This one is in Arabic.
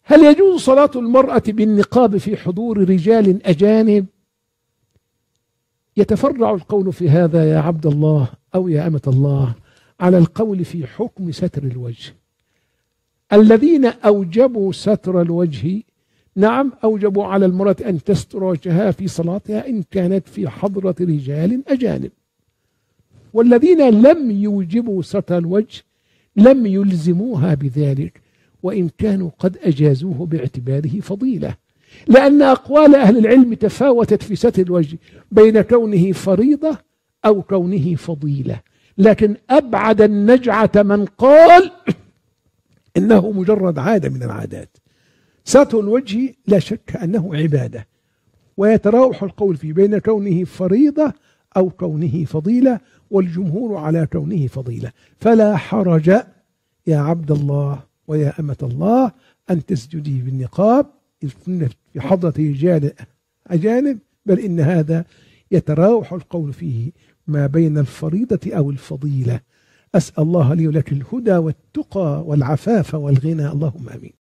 هل يجوز صلاة المرأة بالنقاب في حضور رجال أجانب؟ يتفرع القول في هذا يا عبد الله أو يا أمة الله على القول في حكم ستر الوجه. الذين أوجبوا ستر الوجه نعم أوجبوا على المرأة أن تستر وجهها في صلاتها إن كانت في حضرة رجال أجانب، والذين لم يوجبوا ستر الوجه لم يلزموها بذلك وإن كانوا قد أجازوه باعتباره فضيلة، لأن أقوال أهل العلم تفاوتت في ستر الوجه بين كونه فريضة أو كونه فضيلة، لكن أبعد النجعة من قال إنه مجرد عادة من العادات. ستر الوجه لا شك أنه عبادة، ويتراوح القول فيه بين كونه فريضة أو كونه فضيلة، والجمهور على كونه فضيلة، فلا حرج يا عبد الله ويا أمة الله أن تسجدي بالنقاب في حضرة رجال أجانب، بل إن هذا يتراوح القول فيه ما بين الفريضة أو الفضيلة. أسأل الله لي ولك الهدى والتقى والعفاف والغنى، اللهم آمين.